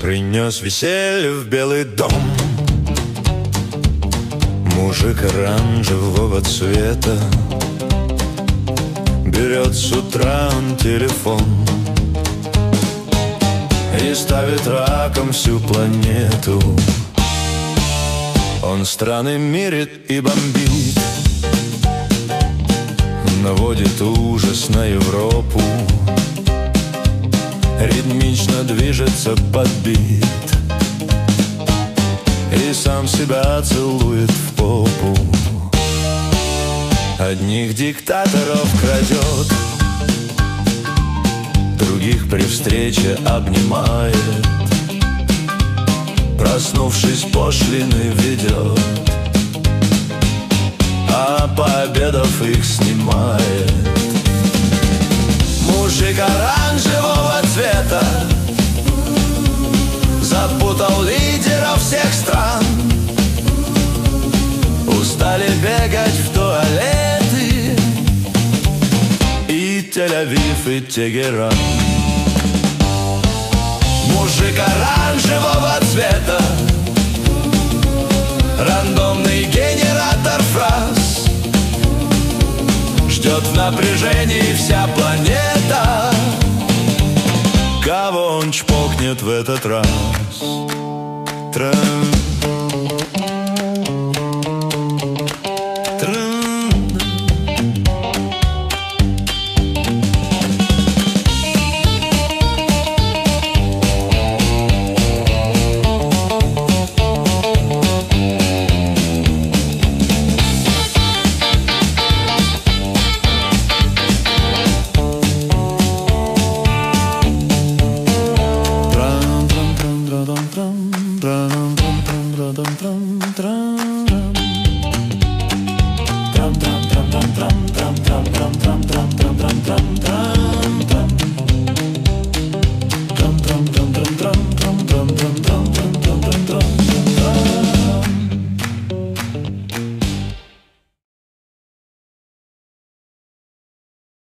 принес веселье в белый дом. Мужик оранжевого цвета берет с утра он телефон и ставит раком всю планету. Он страны мирит и бомбит, наводит ужас на Европу, ритмично движется под бит и сам себя целует в попу. Одних диктаторов крадет, других при встрече обнимает, проснувшись, пошлины ведет, а пообедав их снимает. Мужик оранжевого цвета запутал лидеров всех стран. Устали бегать в туалеты и Тель-Авив, и Тегеран. Мужик оранжевого цвета, рандомный генератор фраз, ждет в напряжении вся планета. Кого он чпокнет в этот раз? Трам-трам-трам-трам-трам-трам-трам-трам-трам-трам-трам-трам-трам-трам.